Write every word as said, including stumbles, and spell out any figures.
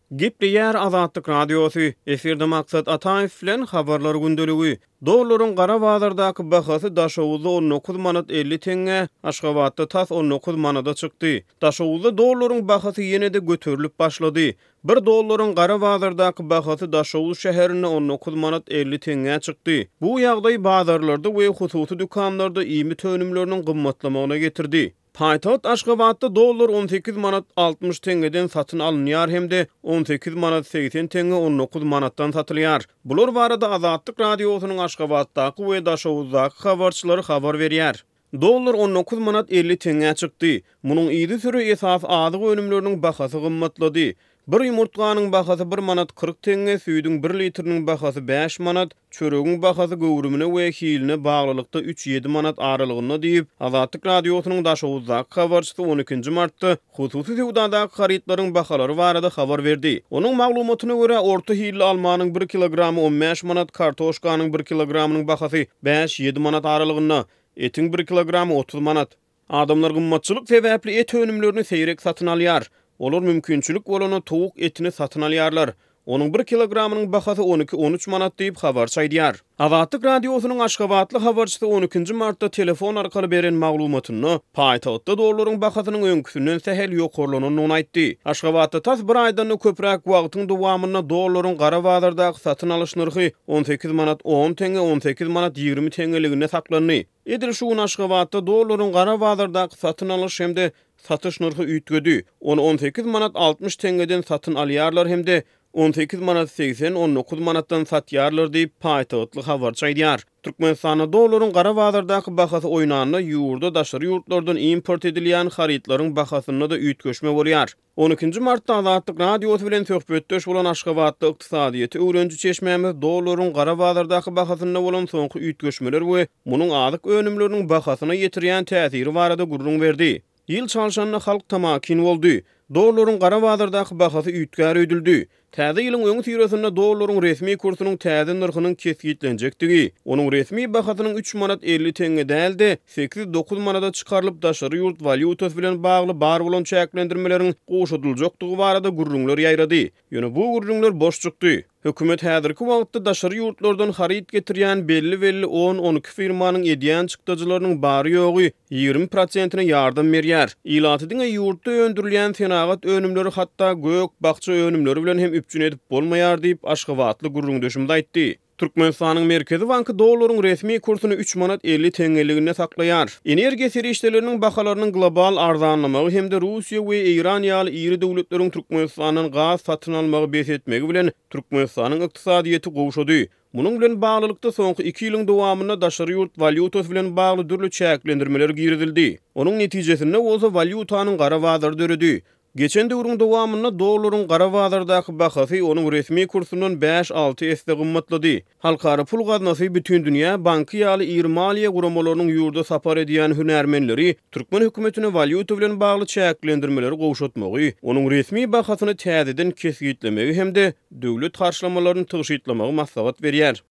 Gipleyer Azatlyk Radiosu, eferde maksat Ataýew bilen habarlar gündeligi. Dolarlaryň gara bazardaky bahasy daşowuzda on dokuz manat elli tenge, Aşgabatda tas on dokuz manada çykdy. Daşowuzda dolarlaryň bahasy ýene-de göterilip başlady. bir dollaryň gara bazardaky bahasy Daşowuz şäherine on dokuz manat elli tenge çykdy. Bu ýagdaý bazarlarda we hususy dükanlarda ýymy tönümleriniň gymmatlamagyna getirdi. Paýtagat Aşgabatda dollar on sekiz manat altmış tengeden satyn alınýar hemde on sekiz manat seksen tenge on dokuz manatdan satylýar. Bular barada Azatlyk Radiosynyň Aşgabatdaky we Daşowuzdaky habarçylary habar berýär. Dollar on dokuz manat elli tenge çykdy. Munyň ýygy sürü esas azyk önümleriniň bahasy gymmatlady. Bir ýumurtganyň bahasy bir manat kırk tenge, süýdüň bir litriniň bahasy beş manat, çöregiň bahasy gowrumyna we hiline baglylykda üç ýedi manat aralygyna diýip, Azatlyk Radiosynyň Daşowuzdaky habarçysy on ikinji martda hususy sowdadaky harytlaryň bahalary barada habar berdi. Onuň maglumatyna görä orta hili almanyň bir kilogramy on beş manat, kartoşkanyň bir kilogramynyň bahasy beş ýedi manat aralygyna, etiň bir kilogramy otuz manat. Adamlar gymmatçylyk sebäpli et önümlerini seýrek satyn alýar. Olar mümkinçilik bolany towuk etini satyn alýarlar. Onuň bir kilogramynyň bahasy on iki on üç manat diýip habar çaýdýar. Azatlyk Radiosynyň Aşgabatly habarçysy on ikinji martda telefon arkaly beren maglumatyny paýtagatda dollaryň bahasynyň öňküsünden sähel ýokarlanyny aýtdy. Aşgabatda tas bir aýdan köpräk wagtyň dowamyna dollaryň gara bazardaky satyn alyş narhy on sekiz manat on tenge on sekiz manat ýygrimi tengeligine saklandy. Edil şu Aşgabatda dollaryň gara bazardaky satyn alyş hemde satış narhy üýtgedi. Onu on sekiz manat altmış tengeden satyn alýarlar hemde on sekiz manat seksen on dokuz manatdan satýarlar diýip paýtagatly habar çaýdýar. Türkmenistana dollaryň gara bazardaky bahasy oýnanyna ýurda daşary ýurtlardan import edilýän harytlaryň bahasyna da üýtgeşme bolýar. on ikinji martda Azatlyk Radiosy bilen söhbetdeş bolan Aşgabatda ykdysadyýety öwrenji çeşmämiz dollaryň gara bazardaky bahasyna bolan soňky üýtgeşmeler we munyň azyk önümleriniň bahasyna ýetirýän täsiri barada gurrun berdi. Ýyl çalşanyna halk tamakin boldy. Dollaryň gara bazardaky bahasy üýtgär ödüldi. Täze ýylyň öňü tirasynda dollaryň resmi kursunyň täze narhynyň kesgitlenjekdigi, onuň resmi bahasynyň üç manat elli tenge däldi, sekiz dokuz manada çykarylyp daşary ýurt valyutasy bilen bagly bar bolan çäklendirmeleriň goşudyljokdygy barada gurrunlar ýaýrady. Ýöne bu gurrunlar boş çykdy. Hökümet häzirki wagtda daşary ýurtlardan haryt getirýän belli-belli on on iki firmanyň edýän çykdyjylarynyň bary ýogy ýygrimi prosentine ýardam berýär. Ilatydyň ýurtda öndürilýän senagat önümleri hatda gök bakça önümleri bilen hem üpçün edip bolmaýar diýip Aşgabatly gurrundaşymda aýtdy. Türkmenistanyň Merkezi Banky dollaryň resmi kursuny üç manat elli tengeligine saklaýar. Energiýa serişleriniň bahalarynyň global arzanlamagy hemde Russiýa we Iran ýaly iri döwletleriň Türkmenistanyň gaz satyn almagy besetmegi bilen Türkmenistanyň ykdysadyýety gowşady. Munyň bilen baglylykda soňky iki ýylyň dowamyna daşary ýurt valyutasy bilen bagly dürli çäklendirmeler giridildi. Onuň netijesinde bolsa valyutanyň gara bazarda öredi. Geçen döwrüň dowamyna dollaryň gara bazardaky bahasy onuň resmi kursundan beş alty esde gymmatlady. Halkara pul gaznasy bütün dünýä banky ýaly iri maliýe guramalarynyň ýurda sapar edýän hünärmenleri Türkmen hökümetine valyuta bilen bagly çäklendirmeleri gowşatmagy, onuň resmi bahasyny täzeden kesgitlemegi hemde döwlet harçlamalaryny tygyşytlamagy maslahat berýär.